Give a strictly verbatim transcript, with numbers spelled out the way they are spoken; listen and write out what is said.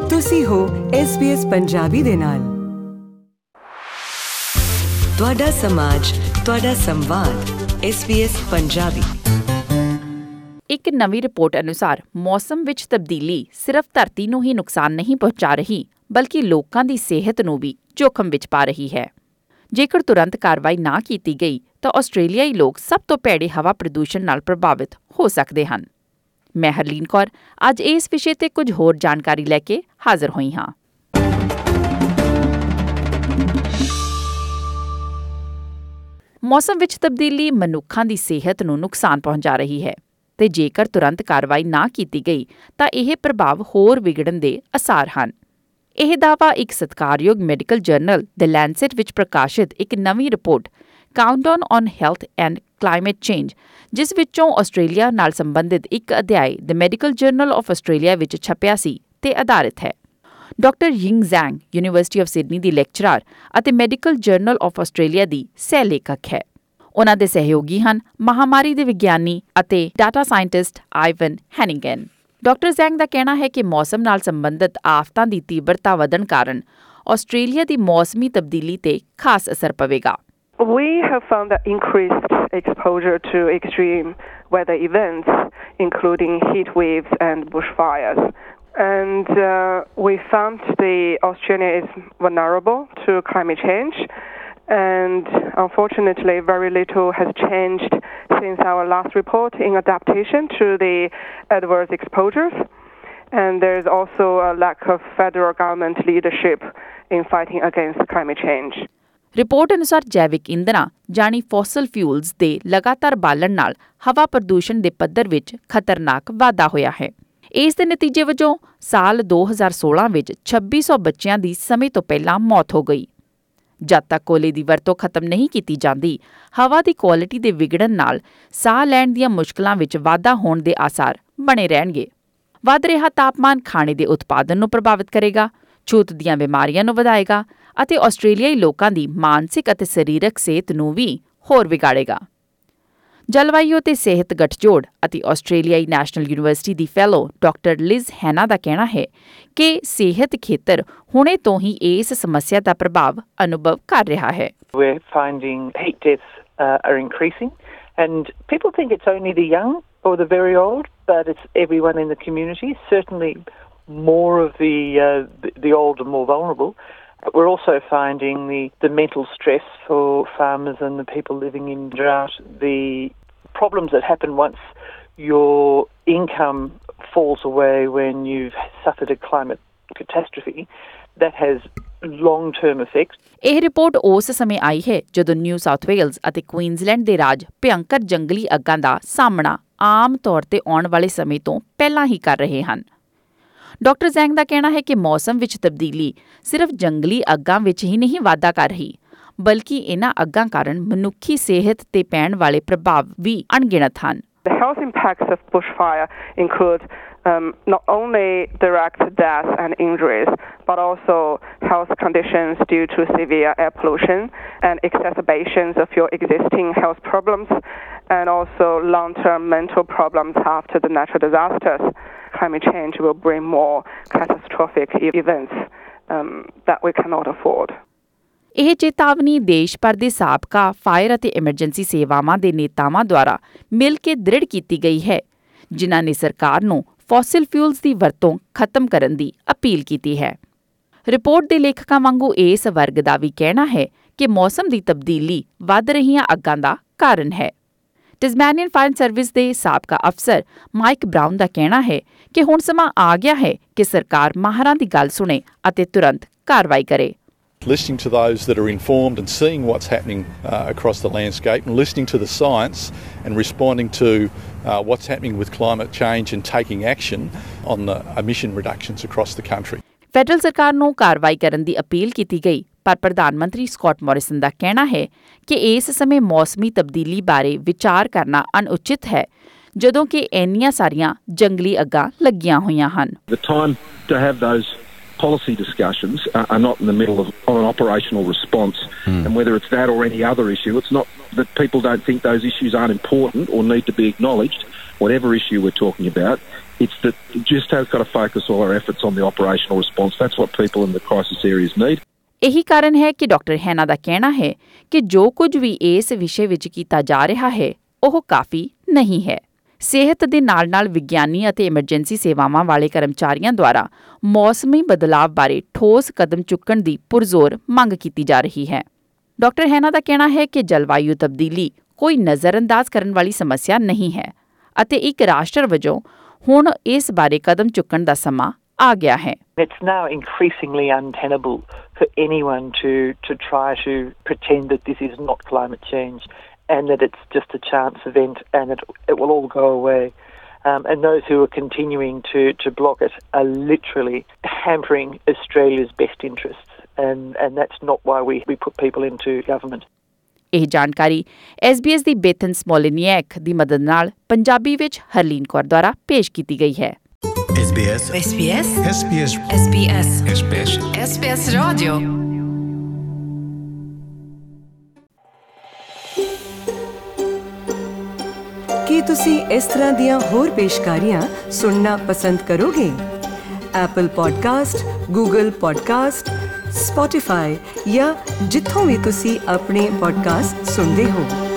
ਤੁਸੀਂ ਹੋ S B S Punjabi ਦੇ ਨਾਲ। ਤੁਹਾਡਾ ਸਮਾਜ, ਤੁਹਾਡਾ ਸੰਵਾਦ, ਐਸ ਬੀ ਐਸ ਪੰਜਾਬੀ। ਇੱਕ ਨਵੀਂ ਰਿਪੋਰਟ ਅਨੁਸਾਰ ਮੌਸਮ ਵਿੱਚ ਤਬਦੀਲੀ ਸਿਰਫ ਧਰਤੀ ਨੂੰ ਹੀ ਨੁਕਸਾਨ ਨਹੀਂ ਪਹੁੰਚਾ ਰਹੀ, ਬਲਕਿ ਲੋਕਾਂ ਦੀ ਸਿਹਤ ਨੂੰ ਵੀ ਜੋਖਮ ਵਿੱਚ ਪਾ ਰਹੀ ਹੈ। ਜੇਕਰ ਤੁਰੰਤ ਕਾਰਵਾਈ ਨਾ ਕੀਤੀ ਗਈ ਤਾਂ ਆਸਟ੍ਰੇਲੀਆਈ ਲੋਕ ਸਭ ਤੋਂ ਭੈੜੇ ਹਵਾ ਪ੍ਰਦੂਸ਼ਣ ਨਾਲ ਪ੍ਰਭਾਵਿਤ ਹੋ ਸਕਦੇ ਹਨ। ਮੈਂ ਹਰਲੀਨ ਕੌਰ ਅੱਜ ਇਸ ਵਿਸ਼ੇ ਤੇ ਕੁਝ ਹੋਰ ਜਾਣਕਾਰੀ ਲੈ ਕੇ ਹਾਜ਼ਰ ਹੋਈ ਹਾਂ। ਮੌਸਮ ਵਿੱਚ ਤਬਦੀਲੀ ਮਨੁੱਖਾਂ ਦੀ ਸਿਹਤ ਨੂੰ ਨੁਕਸਾਨ ਪਹੁੰਚਾ ਰਹੀ ਹੈ ਤੇ ਜੇਕਰ ਤੁਰੰਤ ਕਾਰਵਾਈ ਨਾ ਕੀਤੀ ਗਈ ਤਾਂ ਇਹ ਪ੍ਰਭਾਵ ਹੋਰ ਵਿਗੜਨ ਦੇ ਅਸਾਰ ਹਨ। ਇਹ ਦਾਅਵਾ ਇੱਕ ਸਤਿਕਾਰਯੋਗ ਮੈਡੀਕਲ ਜਰਨਲ ਦ ਲੈਂਸੈਟ ਵਿੱਚ ਪ੍ਰਕਾਸ਼ਿਤ ਇੱਕ ਨਵੀਂ report countdown on health and climate change, ਜਿਸ ਵਿੱਚੋਂ ਆਸਟ੍ਰੇਲੀਆ ਨਾਲ ਸੰਬੰਧਿਤ ਇੱਕ ਅਧਿਆਇ the medical journal of Australia ਵਿੱਚ ਛਪਿਆ ਸੀ ਤੇ ਆਧਾਰਿਤ ਹੈ। Doctor Ying Zhang university of Sydney ਦੀ ਲੈਕਚਰਰ ਅਤੇ ਮੈਡੀਕਲ ਜਰਨਲ ਆਫ ਆਸਟ੍ਰੇਲੀਆ ਦੀ ਸਹਿ ਲੇਖਕ ਹੈ। ਉਨ੍ਹਾਂ ਦੇ ਸਹਿਯੋਗੀ ਹਨ ਮਹਾਮਾਰੀ ਦੇ ਵਿਗਿਆਨੀ ਅਤੇ data scientist Ivan Hanigan. Doctor Zhang ਦਾ ਕਹਿਣਾ ਹੈ ਕਿ ਮੌਸਮ ਨਾਲ ਸੰਬੰਧਿਤ ਆਫਤਾਂ ਦੀ ਤੀਬਰਤਾ ਵਧਣ ਕਾਰਨ ਆਸਟ੍ਰੇਲੀਆ ਦੀ ਮੌਸਮੀ ਤਬਦੀਲੀ ਤੇ ਖਾਸ ਅਸਰ ਪਵੇਗਾ। We have found that increased exposure to extreme weather events, including heat waves and bushfires. And uh, we found the Australia is vulnerable to climate change. And unfortunately, very little has changed since our last report in adaptation to the adverse exposures. And there is also a lack of federal government leadership in fighting against climate change. Report ਅਨੁਸਾਰ ਜੈਵਿਕ ਇੰਧਨਾਂ ਜਾਣੀ fossil fuels ਦੇ ਲਗਾਤਾਰ ਬਾਲਣ ਨਾਲ ਹਵਾ ਪ੍ਰਦੂਸ਼ਣ ਦੇ ਪੱਧਰ ਵਿੱਚ ਖਤਰਨਾਕ ਵਾਧਾ ਹੋਇਆ ਹੈ। ਇਸ ਦੇ ਨਤੀਜੇ ਵਜੋਂ ਸਾਲ ਦੋ ਹਜ਼ਾਰ ਸੋਲਾਂ ਵਿੱਚ ਛੱਬੀ ਸੌ ਬੱਚਿਆਂ ਦੀ ਸਮੇਂ ਤੋਂ ਪਹਿਲਾਂ ਮੌਤ ਹੋ ਗਈ। ਜਦ ਤੱਕ ਕੋਲੇ ਦੀ ਵਰਤੋਂ ਖਤਮ ਨਹੀਂ ਕੀਤੀ ਜਾਂਦੀ, ਹਵਾ ਦੀ ਕੁਆਲਿਟੀ ਦੇ ਵਿਗੜਨ ਨਾਲ ਸਾਹ ਲੈਣ ਦੀਆਂ ਮੁਸ਼ਕਲਾਂ ਵਿੱਚ ਵਾਧਾ ਹੋਣ ਦੇ ਆਸਾਰ ਬਣੇ ਰਹਿਣਗੇ। ਵੱਧ ਰਿਹਾ ਤਾਪਮਾਨ ਖਾਣੇ ਦੇ ਉਤਪਾਦਨ ਨੂੰ ਪ੍ਰਭਾਵਿਤ ਕਰੇਗਾ, ਛੂਤ ਦੀਆਂ ਬਿਮਾਰੀਆਂ ਨੂੰ ਵਧਾਏਗਾ ਅਤੇ ਆਸਟ੍ਰੇਲੀਆਈ ਲੋਕਾਂ ਦੀ ਮਾਨਸਿਕ ਅਤੇ ਸਰੀਰਕ ਸਿਹਤ ਨੂੰ ਵੀ ਹੋਰ ਵਿਗਾੜੇਗਾ। ਜਲਵਾਯੂ ਤੇ ਸਿਹਤ ਗੱਠਜੋੜ ਅਤੇ ਆਸਟ੍ਰੇਲੀਆਈ ਨੈਸ਼ਨਲ ਯੂਨੀਵਰਸਿਟੀ ਦੀ ਫੈਲੋ ਡਾਕਟਰ ਲਿਜ਼ ਹੈਨਾ ਦਾ ਕਹਿਣਾ ਹੈ ਕਿ ਸਿਹਤ ਖੇਤਰ ਹੁਣੇ ਤੋਂ ਹੀ ਇਸ ਸਮੱਸਿਆ ਦਾ ਪ੍ਰਭਾਵ ਅਨੁਭਵ ਕਰ ਰਿਹਾ ਹੈ। We're finding heat deaths uh, are increasing and people think it's only the young or the very old, but it's everyone in the community, certainly more of the uh, the, the old and more vulnerable. But we're also finding the, the mental stress for farmers and the people living in drought, the problems that happen once your income falls away when you've suffered a climate catastrophe, that has long-term effects. ਇਹ report ਉਸ ਸਮੇਂ ਆਈ ਹੈ ਜਦੋਂ New South Wales ਅਤੇ Queensland ਦੇ ਰਾਜ ਭਿਅੰਕਰ ਜੰਗਲੀ ਅੱਗਾਂ ਦਾ ਸਾਹਮਣਾ ਆਮ ਤੌਰ ਤੇ ਆਉਣ ਵਾਲੇ ਸਮੇਂ ਤੋਂ ਪਹਿਲਾਂ ਹੀ ਕਰ ਰਹੇ ਹਨ। ਡਾਕਟਰ ਜ਼ੈਂਗ ਦਾ ਕਹਿਣਾ ਹੈ ਕਿ ਮੌਸਮ ਵਿੱਚ ਤਬਦੀਲੀ ਸਿਰਫ ਜੰਗਲੀ ਅੱਗਾਂ ਵਿੱਚ ਹੀ ਨਹੀਂ ਵਾਧਾ ਕਰ ਰਹੀ, ਬਲਕਿ ਇਹਨਾਂ ਅੱਗਾਂ ਕਾਰਨ ਮਨੁੱਖੀ ਸਿਹਤ ਤੇ ਪੈਣ ਵਾਲੇ ਪ੍ਰਭਾਵ ਵੀ ਅਣਗਿਣਤ ਹਨ। The health impacts of bushfire include um, not only direct death and injuries, but also health conditions due to severe air pollution and exacerbations of your existing health problems, and also long-term mental problems after the natural disasters. Climate change will bring more catastrophic events um, that we cannot afford. ਇਹ ਚੇਤਾਵਨੀ ਦੇਸ਼ ਭਰ ਦੇ ਸਾਬਕਾ fire ਅਤੇ emergency ਸੇਵਾਵਾਂ ਦੇ ਨੇਤਾਵਾਂ ਦੁਆਰਾ ਮਿਲ ਕੇ ਦ੍ਰਿੜ ਕੀਤੀ ਗਈ ਹੈ, ਜਿਨ੍ਹਾਂ ਨੇ ਸਰਕਾਰ ਨੂੰ ਫੋਸਿਲ ਫਿਊਲਸ ਦੀ ਵਰਤੋਂ ਖਤਮ ਕਰਨ ਦੀ ਅਪੀਲ ਕੀਤੀ ਹੈ। ਰਿਪੋਰਟ ਦੇ ਲੇਖਕਾਂ ਵਾਂਗੂ ਇਸ ਵਰਗ ਦਾ ਵੀ ਕਹਿਣਾ ਹੈ ਕਿ ਮੌਸਮ ਦੀ ਤਬਦੀਲੀ ਵੱਧ ਰਹੀਆਂ ਅੱਗਾਂ ਦਾ ਕਾਰਨ ਹੈ। ਟੈਸਮਾਨੀਅਨ ਫਾਇਰ ਸਰਵਿਸ ਦੇ ਸਾਬਕਾ ਅਫਸਰ ਮਾਈਕ ਬਰਾਊਨ ਦਾ ਕਹਿਣਾ ਹੈ ਕਿ ਹੁਣ ਸਮਾਂ ਆ ਗਿਆ ਹੈ ਕਿ ਸਰਕਾਰ ਮਾਹਰਾਂ ਦੀ ਗੱਲ ਸੁਣੇ ਅਤੇ ਤੁਰੰਤ ਕਾਰਵਾਈ ਕਰੇ। Listening to those that are informed and seeing what's happening uh, across the landscape and listening to the science and responding to uh, what's happening with climate change and taking action on the emission reductions across the country. Federal ਸਰਕਾਰ ਨੂੰ ਕਾਰਵਾਈ ਕਰਨ ਦੀ appeal ਕੀਤੀ ਗਈ, ਪਰ ਪ੍ਰਧਾਨ ਮੰਤਰੀ Scott Morrison ਦਾ ਕਹਿਣਾ ਹੈ ਕਿ ਇਸ ਸਮੇਂ ਮੌਸਮੀ ਤਬਦੀਲੀ ਬਾਰੇ ਵਿਚਾਰ ਕਰਨਾ ਅਣਉਚਿਤ ਹੈ, ਜਦੋਂ ਕਿ ਇੰਨੀਆਂ ਸਾਰੀਆਂ ਜੰਗਲੀ ਅੱਗਾਂ ਲੱਗੀਆਂ ਹੋਈਆਂ ਹਨ। The time to have those policy discussions uh, are not in the middle of, of an operational response, mm. and whether it's that or any other issue, it's not that people don't think those issues aren't important or need to be acknowledged. Whatever issue we're talking about, It's that it just has got to focus all our efforts on the operational response. That's what people in the crisis areas need. ਇਹੀ ਕਾਰਨ ਹੈ ਕਿ doctor ਹੈਨਾ ਦਾ ਕਹਿਣਾ ਹੈ ਕਿ ਜੋ ਕੁਝ ਵੀ ਇਸ ਵਿਸ਼ੇ ਵਿੱਚ ਕੀਤਾ ਜਾ ਰਿਹਾ ਹੈ ਉਹ ਕਾਫੀ ਨਹੀਂ ਹੈ। ਸਿਹਤ ਦੇ ਨਾਲ-ਨਾਲ ਵਿਗਿਆਨੀ ਅਤੇ ਐਮਰਜੈਂਸੀ ਸੇਵਾਵਾਂ ਵਾਲੇ ਕਰਮਚਾਰੀਆਂ ਦੁਆਰਾ ਮੌਸਮੀ ਬਦਲਾਅ ਬਾਰੇ ਠੋਸ ਕਦਮ ਚੁੱਕਣ ਦੀ ਪੁਰਜ਼ੋਰ ਮੰਗ ਕੀਤੀ ਜਾ ਰਹੀ ਹੈ। ਡਾਕਟਰ ਹੈਨਾ ਦਾ ਕਹਿਣਾ ਹੈ ਕਿ ਜਲਵਾਯੂ ਤਬਦੀਲੀ ਕੋਈ ਨਜ਼ਰਅੰਦਾਜ਼ ਕਰਨ ਵਾਲੀ ਸਮੱਸਿਆ ਨਹੀਂ ਹੈ ਅਤੇ ਇੱਕ ਰਾਸ਼ਟਰ ਵਜੋਂ ਹੁਣ ਇਸ ਬਾਰੇ ਕਦਮ ਚੁੱਕਣ ਦਾ ਸਮਾਂ ਆ ਗਿਆ ਹੈ। It's now increasingly untenable for anyone to, to try to pretend that this is not climate change and that it's just a chance event and it, it will all go away. Um, and those who are continuing to, to block it are literally hampering Australia's best interests. And, and that's not why we, we put people into government. ਇਹ ਜਾਣਕਾਰੀ S B S ਦੀ Bethan Smolniak ਦੀ ਮਦਦ ਨਾਲ ਪੰਜਾਬੀ ਵਿੱਚ ਹਰਲੀਨ ਕੌਰ ਦੁਆਰਾ ਪੇਸ਼ ਕੀਤੀ ਗਈ ਹੈ। S B S S B S S B S S B S S B S S B S radio. ਕੀ ਤੁਸੀਂ ਇਸ ਤਰ੍ਹਾਂ ਦੀਆਂ ਹੋਰ ਪੇਸ਼ਕਾਰੀਆਂ ਸੁਣਨਾ ਪਸੰਦ ਕਰੋਗੇ? Apple podcast, Google podcast, Spotify ਜਾਂ ਜਿੱਥੋਂ ਵੀ ਤੁਸੀਂ ਆਪਣੇ ਪੋਡਕਾਸਟ ਸੁਣਦੇ ਹੋ।